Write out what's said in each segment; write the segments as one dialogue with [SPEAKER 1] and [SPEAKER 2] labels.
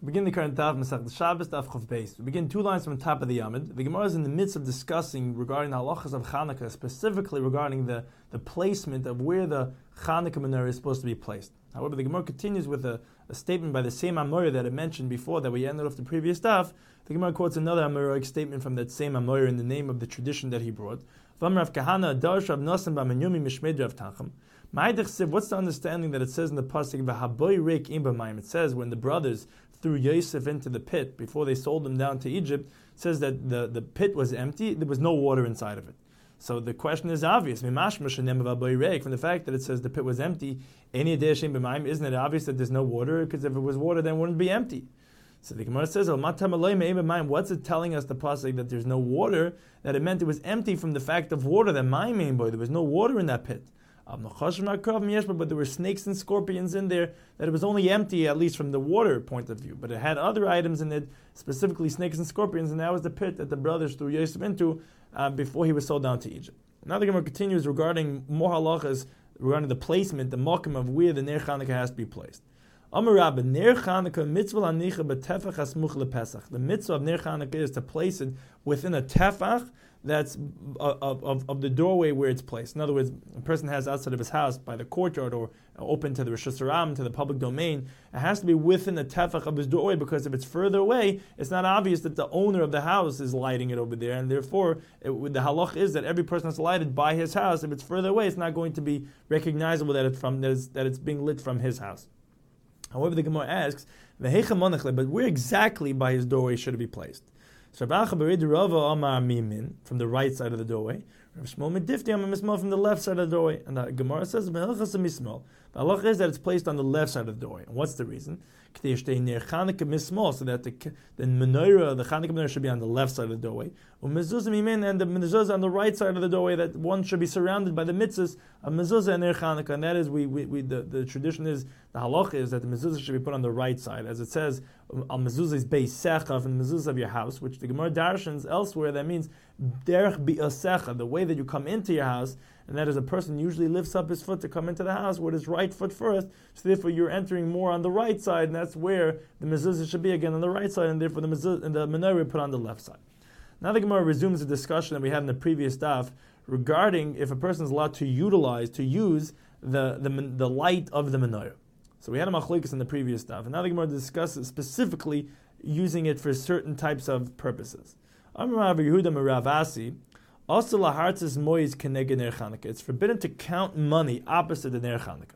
[SPEAKER 1] Begin the current daf Masech Shabbos daf Chav Beis. We begin 2 lines from the top of the Yamid. The Gemara is in the midst of discussing regarding the halachas of Chanukah, specifically regarding the placement of where the Chanukah menorah is supposed to be placed. However, the Gemara continues with a statement by the same Amoyer that I mentioned before that we ended off the previous daf. The Gemara quotes another Amoraic statement from that same Amoyer in the name of the tradition that he brought. What's the understanding that it says in the pasuk? It says when the brothers threw Yosef into the pit before they sold him down to Egypt, it says that the pit was empty, there was no water inside of it. So the question is obvious. From the fact that it says the pit was empty, isn't it obvious that there's no water? Because if it was water, then it wouldn't be empty. So the Gemara says, what's it telling us, the pasuk, that there's no water? That it meant it was empty from the fact of water, that there was no water in that pit. But there were snakes and scorpions in there, that it was only empty, at least from the water point of view. But it had other items in it, specifically snakes and scorpions, and that was the pit that the brothers threw Yosef into before he was sold down to Egypt. Now the Gemara continues regarding more halachas, regarding the placement, the makom of where the Ner Chanukah has to be placed. Amar Rabba, Ner Chanukah mitzvah anicha b'tefach hasmuch lepesach. The mitzvah of Ner Chanukah is to place it within a tefach that's of the doorway where it's placed. In other words, a person has outside of his house by the courtyard or open to the Rosh Hashanah, to the public domain. It has to be within the tefach of his doorway, because if it's further away, it's not obvious that the owner of the house is lighting it over there, and therefore the halach is that every person has to light it by his house. If it's further away, it's not going to be recognizable that it's being lit from his house. However, the Gemara asks, but where exactly by his doorway should it be placed? So from the right side of the doorway, from the left side of the doorway, and the Gemara says the halach is that it's placed on the left side of the doorway. And what's the reason? So that the menorah, the Chanukah menorah, should be on the left side of the doorway, and the mezuzah on the right side of the doorway. That one should be surrounded by the mitzvahs of mezuzah and Ner Chanukah. And that is, the tradition is, the halach is that the mezuzah should be put on the right side, as it says al mezuzah is beis secha, and the mezuzah of your house, which the Gemara darshans elsewhere, that means derech bi'asecha, the way that you come into your house, and that is, a person usually lifts up his foot to come into the house with his right foot first, so therefore you're entering more on the right side, and that's where the mezuzah should be, again on the right side, and therefore the mezuzah and the menorah put on the left side. Now the Gemara resumes the discussion that we had in the previous daf regarding if a person is allowed to use the light of the menorah. So we had a machlokes in the previous daf, and now the Gemara discusses specifically using it for certain types of purposes. Amar Yehuda Merav Asi, it's forbidden to count money opposite the Ner Chanukah.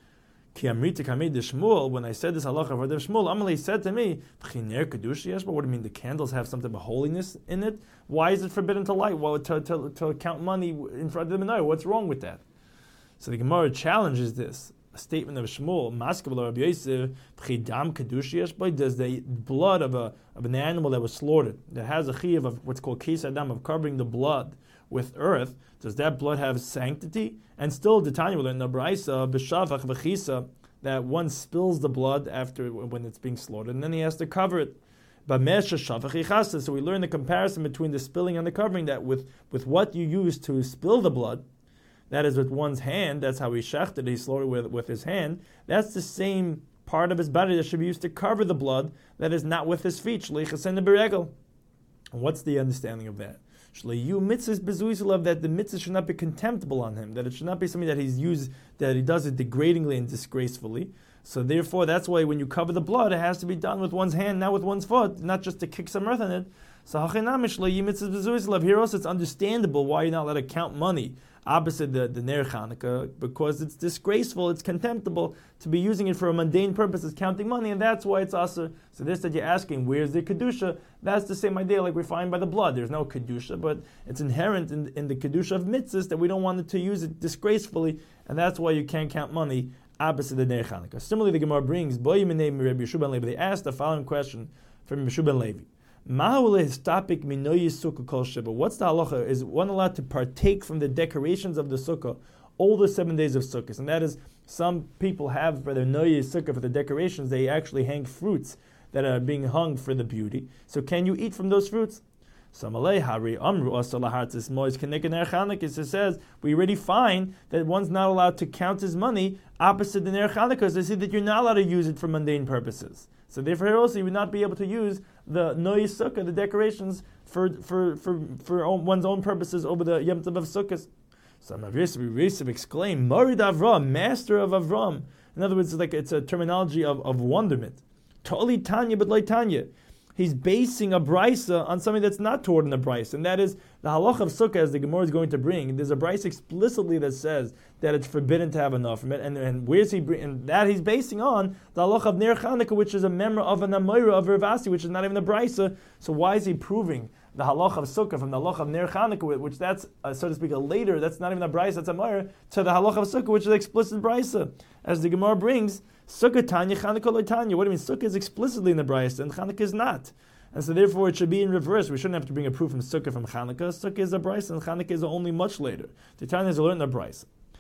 [SPEAKER 1] When I said this halacha for the Shmuel, Amalei said to me, what do you mean the candles have something of holiness in it? Why is it forbidden to light? Well, to count money in front of the menorah, what's wrong with that? So the Gemara challenges this. A statement of Shmuel, Rabbi Yosef, does the blood of an animal that was slaughtered, that has a chiyuv of what's called kes adam, of covering the blood with earth, does that blood have sanctity? And still, the Tanya will learn in the Braisa, b'shavach v'chisa, that one spills the blood after when it's being slaughtered, and then he has to cover it. So we learn the comparison between the spilling and the covering, that with what you use to spill the blood, that is with one's hand, that's how he shechted, he slaughtered with his hand, that's the same part of his body that should be used to cover the blood, that is not with his feet. What's the understanding of that? That the mitzvah should not be contemptible on him, that it should not be something that he does it degradingly and disgracefully. So therefore, that's why when you cover the blood, it has to be done with one's hand, not with one's foot, not just to kick some earth in it. So here also it's understandable why you're not allowed to count money opposite the Ner Chanukah, because it's disgraceful, it's contemptible to be using it for a mundane purpose as counting money, and that's why it's asur. So this that you're asking, where's the kedusha? That's the same idea like we find by the blood. There's no kedusha, but it's inherent in the kedusha of mitzvahs that we don't want it to use it disgracefully, and that's why you can't count money opposite the Ner Chanukah. Similarly, the Gemara brings, they asked the following question from Yeshua ben Levi. What's the halacha? Is one allowed to partake from the decorations of the sukkah all the 7 days of sukkahs? And that is, some people have for their noyes sukkah, for the decorations, they actually hang fruits that are being hung for the beauty. So can you eat from those fruits? It says, we already find that one's not allowed to count his money opposite the Ner Chanukah, because they say that you're not allowed to use it for mundane purposes. So therefore here also you would not be able to use the Noy Sukkah, the decorations, for one's own purposes over the Yom Tov of Sukkot. So Rav Yosef exclaimed, Marid Avram, master of Avram. In other words, it's a terminology of wonderment. Toli Tanya, but like Tanya. He's basing a brisa on something that's not toward in the brisa, and that is the halach of sukkah, as the Gemara is going to bring. There's a brisa explicitly that says that it's forbidden to have enough from it, and where's he and that he's basing on the halach of Ner Chanukah, which is a member of an Amoira of Ravasi, which is not even a brisa. So why is he proving the halach of sukkah from the halach of Ner Chanukah, which that's so to speak a later, that's not even a brisa, that's a Amoira, to the halach of sukkah, which is explicit brisa, as the Gemara brings. Sukkah Tanya, Chanukah lo Tanya. What do you mean? Sukkah is explicitly in the brisa, and Chanukah is not. And so therefore it should be in reverse. We shouldn't have to bring a proof from Sukkah from Chanukah. Sukkah is a brisa, and Chanukah is only much later. The Tanya is learned the brisa.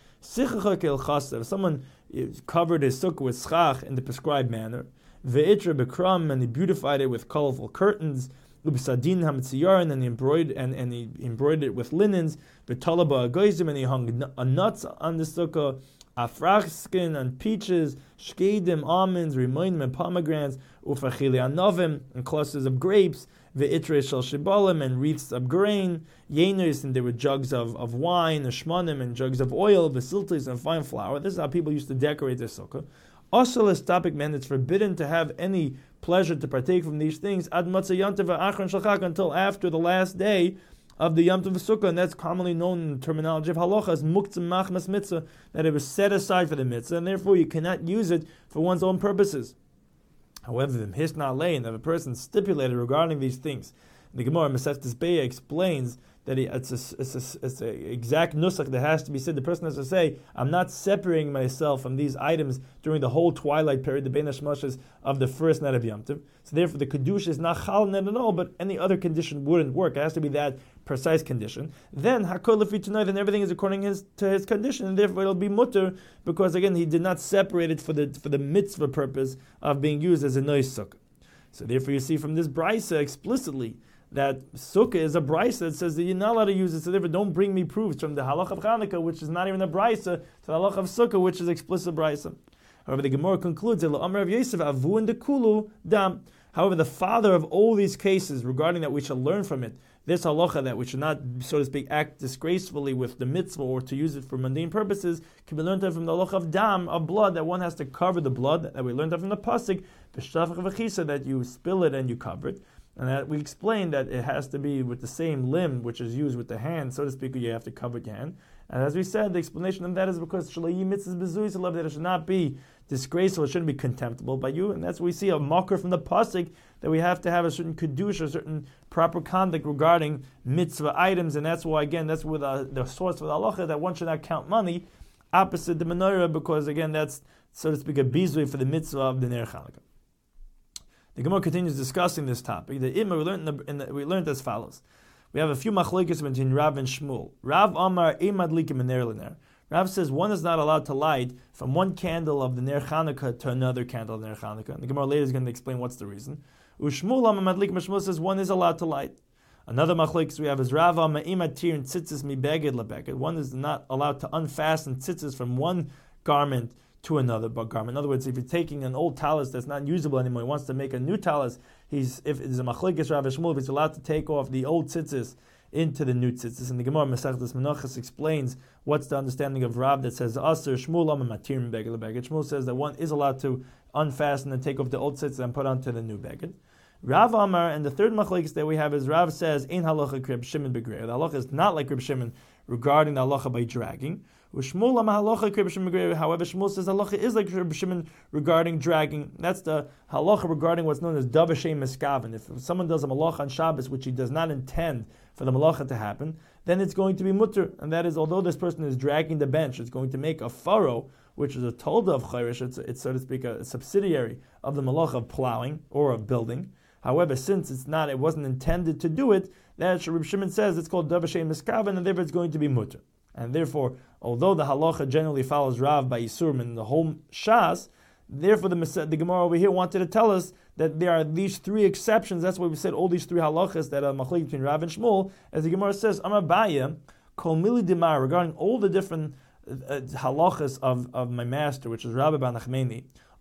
[SPEAKER 1] If someone covered his sukkah with schach in the prescribed manner, ve'itra bekram, and he beautified it with colorful curtains, ubisadin hamitziyarin, and he embroidered it with linens, betalaba agoizim, and he hung nuts on the sukkah, afrach skin and peaches, shkedim, almonds, rimoinim, and pomegranates, ufachili anovim, and clusters of grapes, ve'itre shel shibalim, and wreaths of grain, yenos, and there were jugs of wine, shmanim, and jugs of oil, vesiltis, and fine flour. This is how people used to decorate their sukkah. Also, this topic, man, it's forbidden to have any pleasure to partake from these things ad matzah yantav v'achron shalchak, until after the last day of the Yom Tov Sukkah, and that's commonly known in the terminology of halacha as muktzim machmas mitzvah, that it was set aside for the mitzvah, and therefore you cannot use it for one's own purposes. However, the Mishnah Lein, if a person stipulated regarding these things, the Gemara Masechtas Beya explains that it's an exact nusach that has to be said. The person has to say, I'm not separating myself from these items during the whole twilight period, the Bein HaShmoshes of the first night of Yom Tov. So therefore the Kedusha is not chal net at all, but any other condition wouldn't work. It has to be that precise condition. Then Hakol Lefi Tanoi, then everything is according to his condition, and therefore it'll be mutter, because again he did not separate it for the mitzvah purpose of being used as a nois sukkah. So therefore you see from this brisa explicitly that sukkah is a brisa that says that you're not allowed to use it. So therefore, don't bring me proofs from the halach of Chanukah, which is not even a brisa, to the halach of sukkah, which is explicit brisa. However, the Gemara concludes that Amar of Yosef avu and dekulu dam. However, the father of all these cases regarding that we shall learn from it, this halacha that we should not, so to speak, act disgracefully with the mitzvah or to use it for mundane purposes, can be learned from the halacha of dam, of blood, that one has to cover the blood, that we learned from the pasuk, that you spill it and you cover it. And that we explained that it has to be with the same limb, which is used with the hand, so to speak, you have to cover your hand. And as we said, the explanation of that is because that it should not be disgraceful, it shouldn't be contemptible by you. And that's what we see a mocker from the pasuk, that we have to have a certain kedusha, a certain proper conduct regarding mitzvah items. And that's why, again, that's where the source for the halacha, that one should not count money, opposite the menorah, because again, that's, so to speak, a bizui for the mitzvah of the Ner Chanukah. The Gemara continues discussing this topic. The Imma we learned as follows. We have a few machlokes between Rav and Shmuel. Rav Amar Eimad Likim Ner L'Ner. Rav says one is not allowed to light from one candle of the Ner Chanukah to another candle of the Ner Chanukah. And the Gemara later is going to explain what's the reason. Ushmuel Amar Likim Shmuel says one is allowed to light. Another machlokes we have is Rav Amar Eimad Tir Tzitzis Mi Beged LeBeged. One is not allowed to unfasten tzitzis from one garment to another garment. In other words, if you're taking an old talis that's not usable anymore, he wants to make a new talis, if it's a machlokes Rav Shmuel, if he's allowed to take off the old tzitzis into the new tzitzis. And the Gemara Masechtas Menachos explains what's the understanding of Rav that says Aser Shmuel Amar Matir Beged LeBeged. Shmuel says that one is allowed to unfasten and take off the old tzitzis and put onto the new beged. Rav Amar, and the third machlokes that we have is Rav says in halacha Reb Shimon begreir. The halacha is not like Reb Shimon regarding the halacha by dragging. Shmuel Amar halacha Reb Shimon begreir. However, Shmuel says halacha is like Reb Shimon regarding dragging. That's the halacha regarding what's known as davar she'ein miskaven. If someone does a malacha on Shabbos which he does not intend for the malacha to happen, then it's going to be mutter, and that is, although this person is dragging the bench, it's going to make a furrow, which is a tolda of chayrish. It's so to speak a subsidiary of the malacha of plowing or of building. However, since it wasn't intended to do it, that Reb Shimon says it's called davar she'ein miskaven, and therefore it's going to be mutter. And therefore, although the halacha generally follows Rav by Yisurim in the whole Shas, therefore the Gemara over here wanted to tell us that there are these three exceptions. That's why we said all these three halachas that are machlokes between Rav and Shmuel. As the Gemara says, Amar Baya, Kol Mili Dimar, regarding all the different halachas of my master, which is Rabbi Bar Nachmani,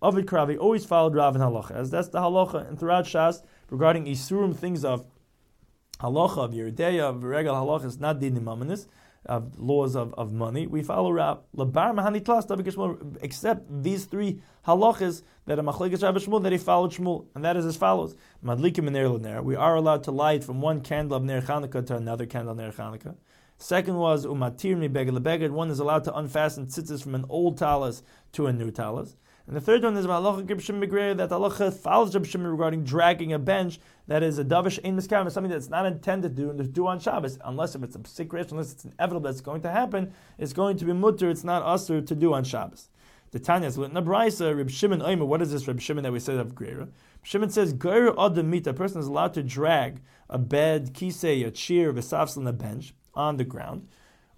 [SPEAKER 1] Ovid Kravi always followed Rav in halacha, as that's the halacha. And throughout Shas, regarding Isurim, things of halacha, of Yeridea, of Regal halacha, is not din imamanis, of laws of money. We follow Rav. Labar Mahani Tlas, except these three halachas that are Machlekes Rav Shmuel, that he followed Shmuel, and that is as follows. Madlikim Ner L'Ner. We are allowed to light from one candle of Ner Chanukah to another candle of Ner Chanukah. Second was Umatir Mi Beged LeBeged. One is allowed to unfasten tzitzis from an old talis to a new talis. And the third one is halacha Reb Shimon Begreya, that halacha follows Reb Shimon regarding dragging a bench that is a davish ein miskaven, something that's not intended to do on Shabbos, unless if it's a secret, unless it's inevitable that's going to happen, it's going to be mutter, it's not usher to do on Shabbos. The Tanya is in a brayso, Reb Shimon Omer. What is this Reb Shimon that we said of Greira? Shimon says, Greira adam mita, a person is allowed to drag a bed, kisei, a chair, v'safsel, and a bench on the ground.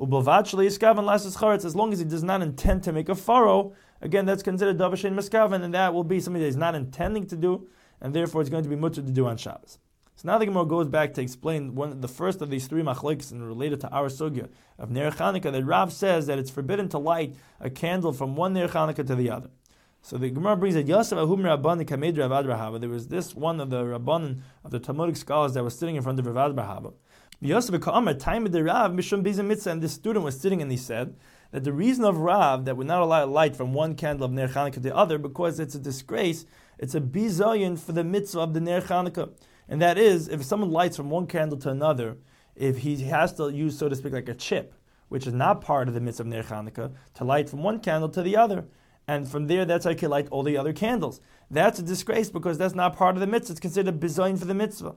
[SPEAKER 1] As long as he does not intend to make a furrow, again, that's considered davar shein miskaven, and that will be something that he's not intending to do, and therefore it's going to be mutter to do on Shabbos. So now the Gemara goes back to explain the first of these three machlokes and related to our sugya of Ner Chanukah, that Rav says that it's forbidden to light a candle from one Ner Chanukah to the other. So the Gemara brings that Yosef Ahum Rabban Kamed Rav Adrahava. There was this one of the Rabbanan of the Talmudic scholars that was sitting in front of Rav Adrahava. Yosef Ka'amar time of the Rav Mishum Bizim Mitzvah, and this student was sitting and he said that the reason of Rav that would not allow light from one candle of Ner Chanukah to the other, because it's a disgrace, it's a bizayin for the mitzvah of the Ner Chanukah. And that is, if someone lights from one candle to another, if he has to use, so to speak, like a chip, which is not part of the mitzvah of Ner Chanukah, to light from one candle to the other. And from there, that's how you can light all the other candles. That's a disgrace because that's not part of the mitzvah. It's considered a bizayin for the mitzvah.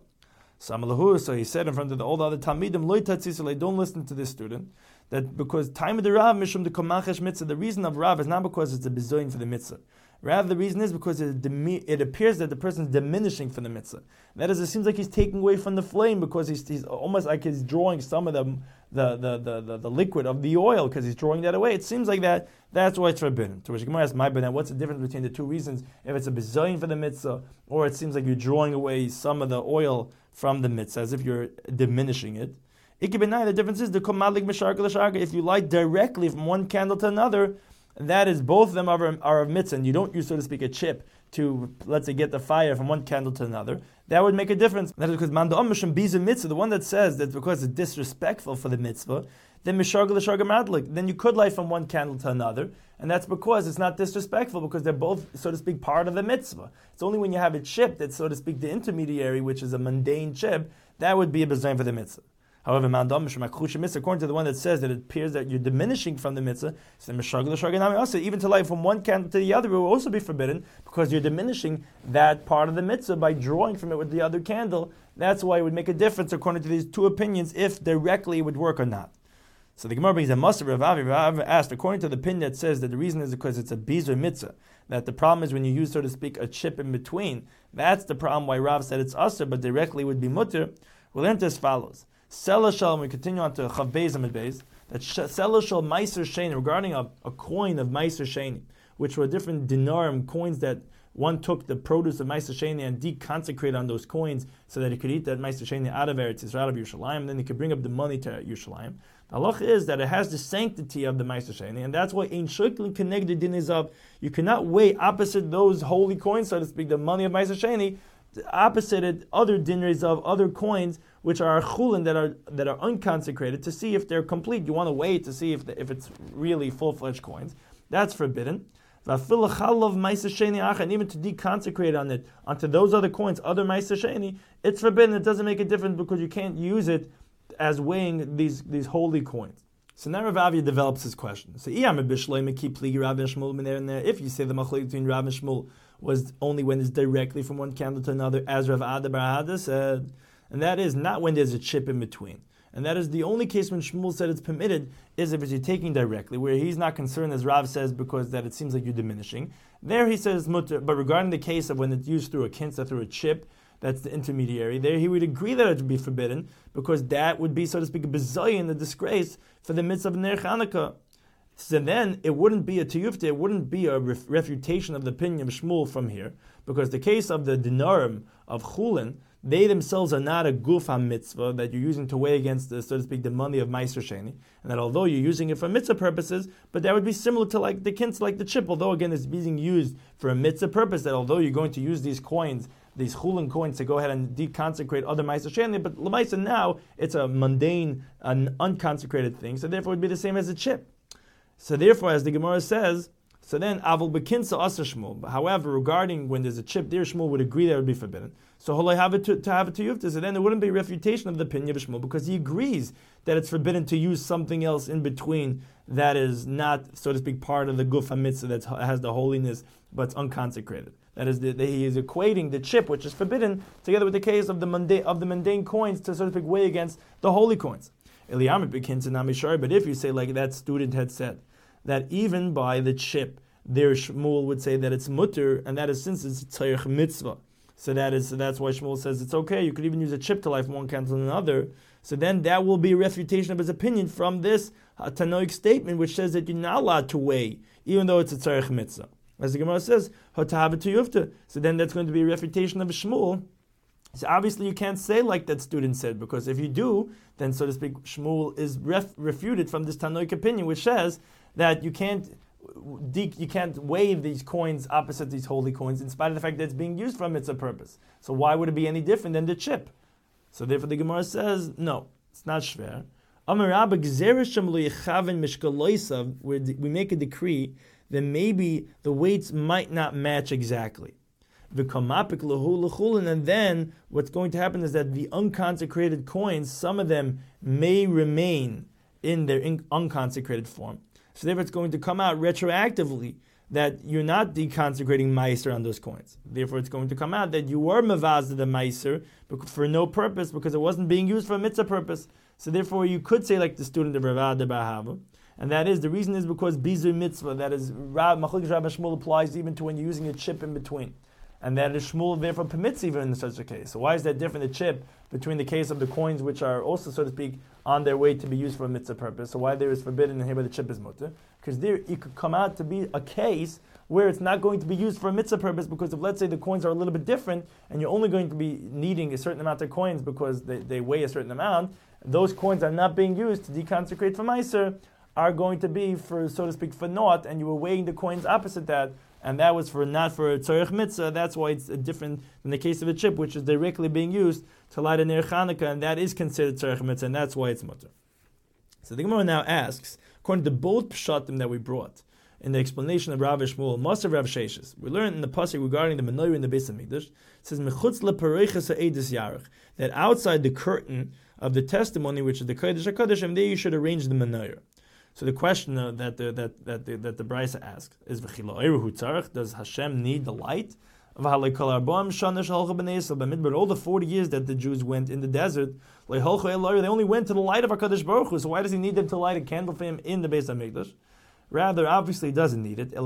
[SPEAKER 1] So he said in front of all the other Talmidim, Lo tatzisale, don't listen to this student, that because time of the Rav, Mishum the Komachesh mitzvah, the reason of Rav is not because it's a bizayin for the mitzvah. Rather, the reason is because it appears that the person is diminishing from the mitzvah. That is, it seems like he's taking away from the flame because he's almost like he's drawing some of the liquid of the oil because he's drawing that away. It seems like that's why it's forbidden. To which Gemara asks, my bad, what's the difference between the two reasons? If it's a bizayin for the mitzvah, or it seems like you're drawing away some of the oil from the mitzvah, as if you're diminishing it. The difference is if you light directly from one candle to another, that is, both of them are of mitzvah, and you don't use, so to speak, a chip to, let's say, get the fire from one candle to another. That would make a difference. That is because mitzvah, the one that says that because it's disrespectful for the mitzvah, then then you could light from one candle to another, and that's because it's not disrespectful, because they're both, so to speak, part of the mitzvah. It's only when you have a chip that's, so to speak, the intermediary, which is a mundane chip, that would be a bizayin for the mitzvah. However, according to the one that says that it appears that you're diminishing from the mitzvah, so even to light from one candle to the other will also be forbidden because you're diminishing that part of the mitzvah by drawing from it with the other candle. That's why it would make a difference according to these two opinions if directly it would work or not. So the Gemara brings a Maser Rav asked, according to the opinion that says that the reason is because it's a bizur mitzvah, that the problem is when you use, so to speak, a chip in between. That's the problem why Rav said it's usher, but directly would be mutter. We'll enter as follows. Sela shal, we continue on to Chav Beis Amid Beis, that Sela shal Meiser Sheni, regarding a coin of Meiser Sheni, which were different dinarim, coins that one took the produce of Meiser Sheni and deconsecrated on those coins so that he could eat that Meiser Sheni out of Eretz Yisrael, out of Yerushalayim, and then he could bring up the money to Yerushalayim. The halach is that it has the sanctity of the Meiser Sheni, and that's why Ein Shoklin connected din is of, you cannot weigh opposite those holy coins, so to speak, the money of Meiser Sheni, opposite it, other dinars of other coins which are chulin that are unconsecrated, to see if they're complete. You want to weigh to see if it's really full-fledged coins. That's forbidden. And even to deconsecrate on it onto those other coins, other meiser sheni, it's forbidden. It doesn't make a difference because you can't use it as weighing these holy coins. So now Rav Avia develops his question. So if you say the machlok between Rav and Shmuel was only when it's directly from one candle to another, as Rav Ada Bar Hada said, and that is not when there's a chip in between. And that is the only case when Shmuel said it's permitted, is if you're taking directly, where he's not concerned, as Rav says, because that it seems like you're diminishing. There he says mutter, but regarding the case of when it's used through a kinsa, through a chip, that's the intermediary, there he would agree that it would be forbidden, because that would be, so to speak, a bizayin, a disgrace for the mitzvah of Ner Chanukah. So then it wouldn't be a tiyufta, it wouldn't be a refutation of the opinion of Shmuel from here, because the case of the dinarim of chulin, they themselves are not a guf mitzvah that you're using to weigh against, so to speak, the money of Meiser Sheni, and that although you're using it for mitzvah purposes, but that would be similar to like the kintz, like the chip, although again it's being used for a mitzvah purpose, that although you're going to use these coins, these chulin coins, to go ahead and deconsecrate other Meiser Sheni, but Lamaisa now it's a mundane, an unconsecrated thing, so therefore it would be the same as a chip. So therefore, as the Gemara says, so then avol bekinsa asa Shmuel. However, regarding when there's a chip there, Shmuel would agree that it would be forbidden. So holay have it to have it to yufta. So then there wouldn't be refutation of the opinion of Shmuel because he agrees that it's forbidden to use something else in between that is not, so to speak, part of the guf hamitzvah that has the holiness but it's unconsecrated. That is, he is equating the chip, which is forbidden, together with the case of the mundane coins to, so to speak, weigh against the holy coins. But if you say like that student had said, that even by the chip, there Shmuel would say that it's mutter, and that is since it's tzarich mitzvah. So that's why Shmuel says it's okay. You could even use a chip to light from one candle to another. So then that will be a refutation of his opinion from this Tanoic statement, which says that you're not allowed to weigh, even though it's a tzarich mitzvah. As the Gemara says, hotavit to yufta. So then that's going to be a refutation of Shmuel. So obviously you can't say like that student said, because if you do, then so to speak, Shmuel is refuted from this Tanoic opinion, which says that you can't weigh these coins opposite these holy coins, in spite of the fact that it's being used for a mitzvah purpose. So why would it be any different than the chip? So therefore the Gemara says, no, it's not shver. We make a decree that maybe the weights might not match exactly. And then what's going to happen is that the unconsecrated coins, some of them may remain in their unconsecrated form. So therefore it's going to come out retroactively that you're not deconsecrating Meiser on those coins. Therefore it's going to come out that you were mevazed the Meiser for no purpose, because it wasn't being used for a mitzvah purpose. So therefore you could say like the student of Rav Ada Bahava, and that is, the reason is because bizur mitzvah, that is, Machlokes Rabbi Shmuel applies even to when you're using a chip in between. And that is Shmuel therefore permits even in such a case. So why is that different, the chip, between the case of the coins which are also, so to speak, on their way to be used for a mitzvah purpose? So why there is forbidden and here by the chip is mutter? Because there it could come out to be a case where it's not going to be used for a mitzvah purpose, because if, let's say, the coins are a little bit different and you're only going to be needing a certain amount of coins because they weigh a certain amount, those coins are not being used to deconsecrate for Meiser, are going to be for, so to speak, for naught, and you were weighing the coins opposite that, and that was for not for a tzarech mitzvah. That's why it's different than the case of a chip, which is directly being used to light a ner Chanukah, and that is considered tzarech mitzvah, and that's why it's mutter. So the Gemara now asks, according to both pshatim that we brought in the explanation of Rav Shmuel, Masav Rav Sheshes, we learned in the pasuk regarding the menorah in the Beis Hamikdash, it says mechutz lepareiches ha'edus yarech, that outside the curtain of the testimony, which is the Kodesh HaKadosh, and there you should arrange the menorah. So the question that the Brisa asks is, does Hashem need the light? But all the 40 years that the Jews went in the desert, they only went to the light of HaKadosh Baruch Hu. So why does he need them to light a candle for him in the Beis HaMikdash? Rather, obviously, he doesn't need it.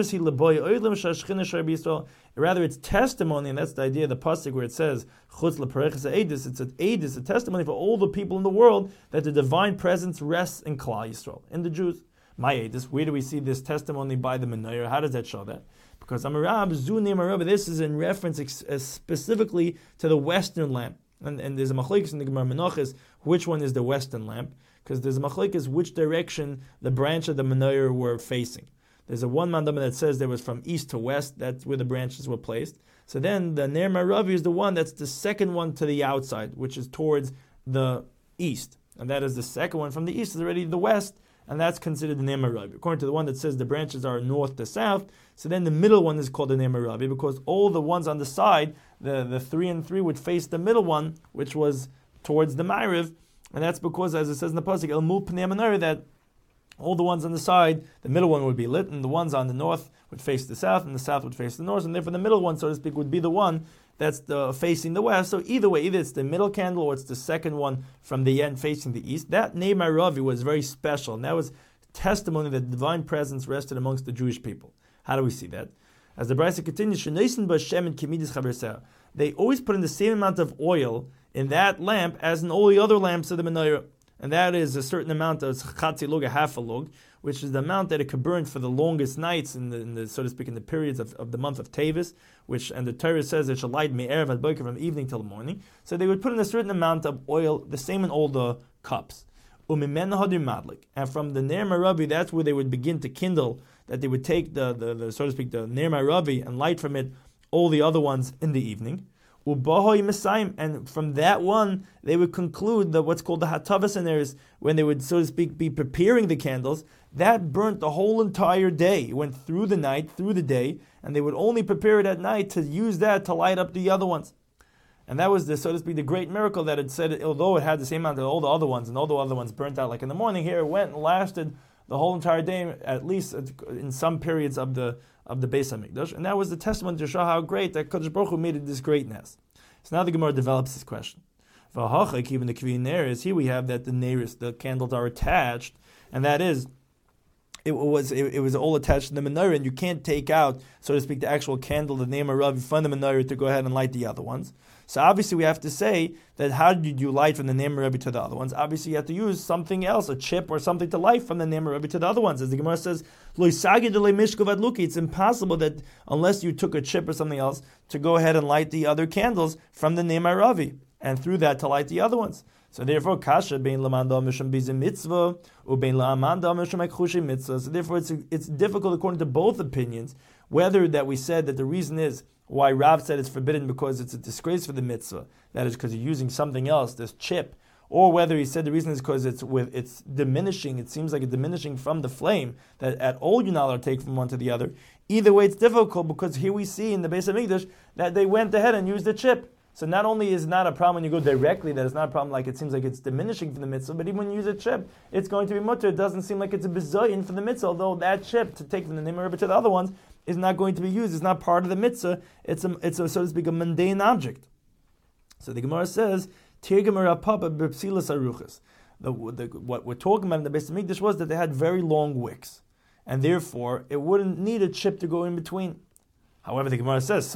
[SPEAKER 1] Rather, it's testimony, and that's the idea of the pasuk where it says, it's an edus, a testimony for all the people in the world that the divine presence rests in Klal Yisrael, in the Jews. My edus, where do we see this testimony by the menorah? How does that show that? Because this is in reference specifically to the western lamp. And there's a machlokes in the Gemara Menachos, which one is the western lamp? Because there's a machlokes which direction the branch of the menorah were facing. There's a one mandama that says there was from east to west, that's where the branches were placed. So then the Ner Maravi is the one that's the second one to the outside, which is towards the east. And that is the second one from the east is already the west, and that's considered the Ner Maravi. According to the one that says the branches are north to south, so then the middle one is called the Ner Maravi, because all the ones on the side, the 3 and 3 would face the middle one, which was towards the Ma'ariv. And that's because, as it says in the pasuk, El Mul Pnei Menorah, that all the ones on the side, the middle one would be lit, and the ones on the north would face the south, and the south would face the north, and therefore the middle one, so to speak, would be the one that's facing the west. So either way, either it's the middle candle or it's the second one from the end facing the east. That Nei Maravi was very special, and that was testimony that the divine presence rested amongst the Jewish people. How do we see that? As the Brisa continues, they always put in the same amount of oil in that lamp as in all the other lamps of the menorah. and that is a certain amount of chatzi lug, a half a lug, which is the amount that it could burn for the longest nights in the so to speak, in the periods of the month of Tevis, and the Torah says it shall light me'erev ad boker, from evening till the morning. So they would put in a certain amount of oil, the same in all the cups. Umimen hadir madlik, and from the Ner Maravi, that's where they would begin to kindle. That they would take the so to speak, the Ner Maravi and light from it all the other ones in the evening. Ubahoy Messiah, and from that one they would conclude that what's called the Hatavas in there is when they would, so to speak, be preparing the candles. That burnt the whole entire day. It went through the night, through the day, and they would only prepare it at night to use that to light up the other ones. And that was the, so to speak, the great miracle that it said, although it had the same amount of all the other ones, and all the other ones burnt out like in the morning, here it went and lasted the whole entire day, at least in some periods of the Beis HaMikdash. And that was the testament to show how great that Kadosh Baruch Hu made it this greatness. So now the Gemara develops this question. V'hachak, even the Kvi Ner is, here we have that the Neris, the candles are attached, and that is, it was all attached to the menorah, and you can't take out, so to speak, the actual candle, the name of Rav, from the menorah to go ahead and light the other ones. So obviously we have to say that how did you light from the name of Rabbi to the other ones? Obviously you have to use something else, a chip or something to light from the name of Rabbi to the other ones. As the Gemara says, it's impossible that unless you took a chip or something else to go ahead and light the other candles from the name of Ravi, and through that to light the other ones. So therefore, kasha bein lamanda mishum bizim mitzvah ubein laamanda mishum ekchushi mitzvah. So therefore, it's difficult according to both opinions whether that we said that the reason is why Rav said it's forbidden because it's a disgrace for the mitzvah, that is because you're using something else, this chip, or whether he said the reason is because it's diminishing. It seems like it's diminishing from the flame that at all you're not allowed to take from one to the other. Either way, it's difficult because here we see in the Beis HaMikdash that they went ahead and used the chip. So not only is it not a problem when you go directly, that it's not a problem like it seems like it's diminishing from the mitzvah, but even when you use a chip, it's going to be mutter. It doesn't seem like it's a bizayin for the mitzvah, although that chip to take from the name of Rebbe to the other ones is not going to be used. It's not part of the mitzvah. It's a so to speak, a mundane object. So the Gemara says, Tirgem Papa b'psilas aruchas. What we're talking about in the Beis HaMikdash was that they had very long wicks, and therefore it wouldn't need a chip to go in between. However, the Gemara says,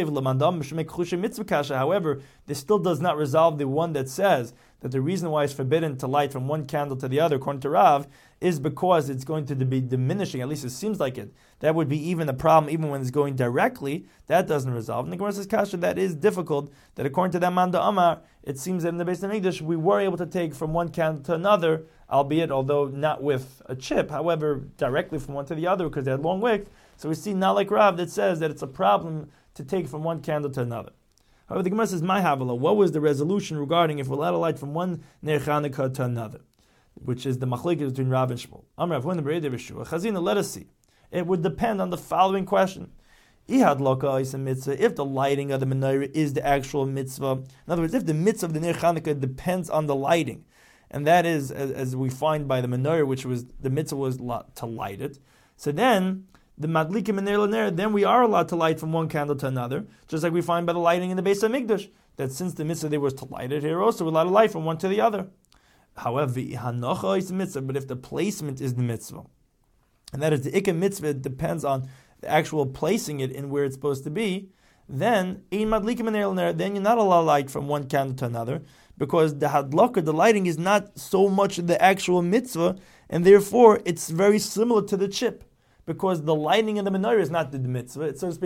[SPEAKER 1] however, this still does not resolve the one that says that the reason why it's forbidden to light from one candle to the other, according to Rav, is because it's going to be diminishing. At least it seems like it. That would be even a problem, even when it's going directly. That doesn't resolve. And the Gemara says, Kasha, that is difficult. That according to that Manda Amar, it seems that in the Beis HaMikdash, we were able to take from one candle to another, albeit although not with a chip, however, directly from one to the other because they had long wicks. So we see not like Rav that says that it's a problem to take from one candle to another. However, the Gemara says, "My Havala, what was the resolution regarding if we're allowed to light from one Ner Chanukah to another?" Which is the machlekes between Rav and Shmuel. Amar Rav, when the Bereid Yeshua, Chazina, let us see. It would depend on the following question. Ihad loka is a mitzvah, if the lighting of the menorah is the actual mitzvah. In other words, if the mitzvah of the Ner Chanukah depends on the lighting, and that is, as we find by the menorah, which was, the mitzvah was to light it, so then, the madlikim and ner, then we are allowed to light from one candle to another, just like we find by the lighting in the Beis HaMikdash, that since the mitzvah there was to light it, here also we're allowed to light from one to the other. However, hanocha is the mitzvah, but if the placement is the mitzvah, and that is the ikka mitzvah, it depends on the actual placing it in where it's supposed to be, then in madlikim and ner, then you're not allowed to light from one candle to another, because the hadlaka, the lighting, is not so much the actual mitzvah, and therefore it's very similar to the chip. Because the lighting in the menorah is not the mitzvah; it's so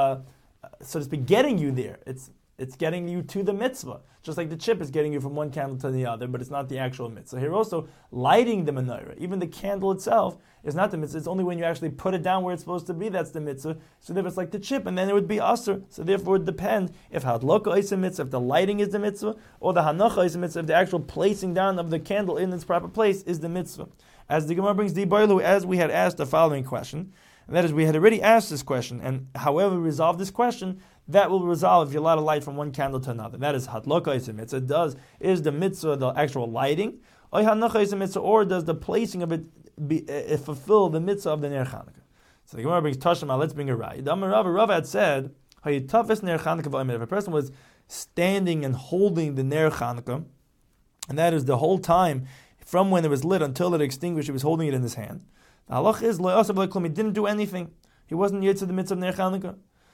[SPEAKER 1] to speak, getting you there. It's getting you to the mitzvah, just like the chip is getting you from one candle to the other, but it's not the actual mitzvah. Here also, lighting the menorah, even the candle itself, is not the mitzvah. It's only when you actually put it down where it's supposed to be that's the mitzvah. So therefore, it's like the chip, and then it would be asur. So therefore, it would depend if hadlaka is a mitzvah, if the lighting is the mitzvah, or the hanacha is a mitzvah, if the actual placing down of the candle in its proper place is the mitzvah. As the Gemara brings the Bailu, as we had asked the following question, and that is, we had already asked this question, and however we resolve this question, that will resolve if you're allowed to light from one candle to another. That is hadlaka is a mitzvah. Is the mitzvah the actual lighting, or hanacha is a mitzvah, or does the placing of it fulfill the mitzvah of the Ner Chanukah? So the Gemara brings Tashma. Let's bring a Rai. Rav had said, if a person was standing and holding the Ner Chanukah, and that is the whole time, from when it was lit until it extinguished, he was holding it in his hand. The halach is, he didn't do anything. He wasn't yet to the mitzvah of Ner Chanukah.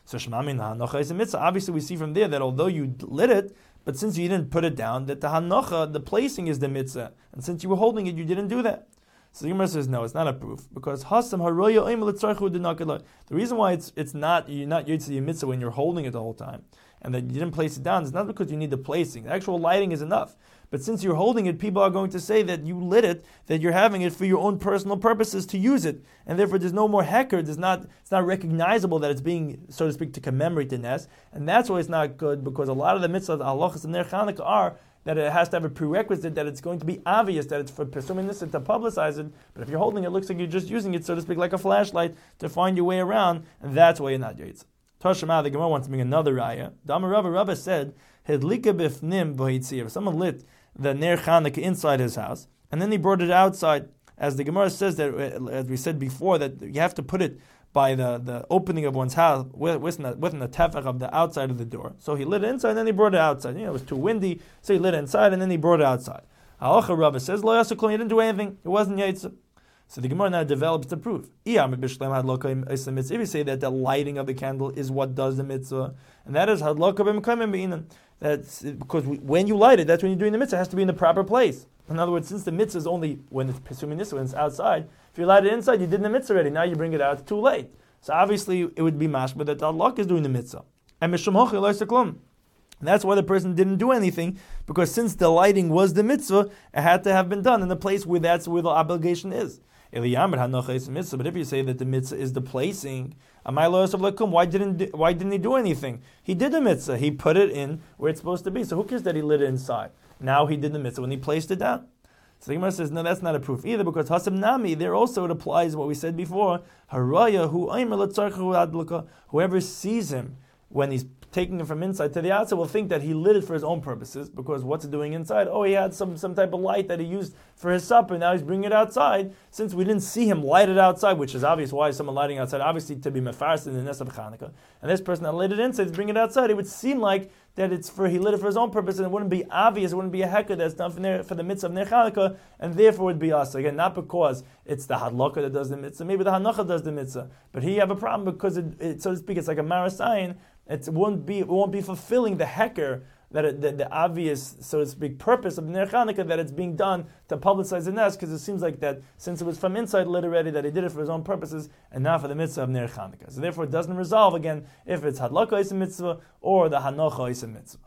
[SPEAKER 1] So Shemamin hanocha is a mitzvah. Obviously, we see from there that although you lit it, but since you didn't put it down, that the hanocha, the placing, is the mitzvah, and since you were holding it, you didn't do that. So the Gemara says no, it's not a proof because hasam haroya oim l'tzarchu denakala. The reason why it's not you're not yotzei mitzvah when you're holding it the whole time, and that you didn't place it down, it's not because you need the placing. The actual lighting is enough. But since you're holding it, people are going to say that you lit it, that you're having it for your own personal purposes to use it, and therefore there's no more hecker. It's not recognizable that it's being, so to speak, to commemorate the Nes, and that's why it's not good because a lot of the mitzvahs, halachas and Ner Chanukah are that it has to have a prerequisite that it's going to be obvious that it's for Pesumei Nisan to publicize it. But if you're holding it, it looks like you're just using it, so to speak, like a flashlight to find your way around, and that's why you're not yotzei. Tashema, the Gemara wants to bring another raya. Dama Rava said, "Hedlika b'fnim b'hitziyah." If someone lit the Ner Chanukah inside his house, and then he brought it outside, as the Gemara says that, as we said before, that you have to put it by the opening of one's house within the tefach of the outside of the door. So he lit it inside, and then he brought it outside. It was too windy, so he lit it inside, and then he brought it outside. Halacha Rava says, "Lo yaseh klum," he didn't do anything. It wasn't yotzei. So the Gemara now develops the proof. If you say that the lighting of the candle is what does the mitzvah, and that is that's because when you light it, that's when you're doing the mitzvah. It has to be in the proper place. In other words, since the mitzvah is only when it's Pesumei Nisan, when it's outside, if you light it inside, you did the mitzvah already. Now you bring it out, it's too late. So obviously it would be mashma that the Allah is doing the mitzvah. And that's why the person didn't do anything, because since the lighting was the mitzvah, it had to have been done in the place where that's where the obligation is. But if you say that the mitzvah is the placing, why didn't he do anything? He did the mitzvah. He put it in where it's supposed to be. So who cares that he lit it inside? Now he did the mitzvah when he placed it down. So the Gemara says, no, that's not a proof either, because Hasam Nami, there also it applies what we said before. Whoever sees him when he's taking it from inside to the outside will think that he lit it for his own purposes, because what's it doing inside? Oh, he had some type of light that he used for his supper, now he's bringing it outside. Since we didn't see him light it outside, which is obvious, why is someone lighting outside? Obviously to be mefarsed in the Nes of Chanukah. And this person that lit it inside is bringing it outside. It would seem like that he lit it for his own purpose, and it wouldn't be obvious, it wouldn't be a hecker that's done for the mitzvah of Ner Chanukah, and therefore it would be us. Again, not because it's the hadlaka that does the mitzvah, maybe the hanocha does the mitzvah, but here you have a problem because it so to speak, it's like a marasayin. It won't be fulfilling the hecker that the obvious, so to speak, purpose of Ner Chanukah, that it's being done to publicize the Nes, because it seems like that since it was from inside lit already, that he did it for his own purposes and not for the mitzvah of Ner Chanukah. So therefore it doesn't resolve again if it's hadlaka is a mitzvah or the hanocha is a mitzvah.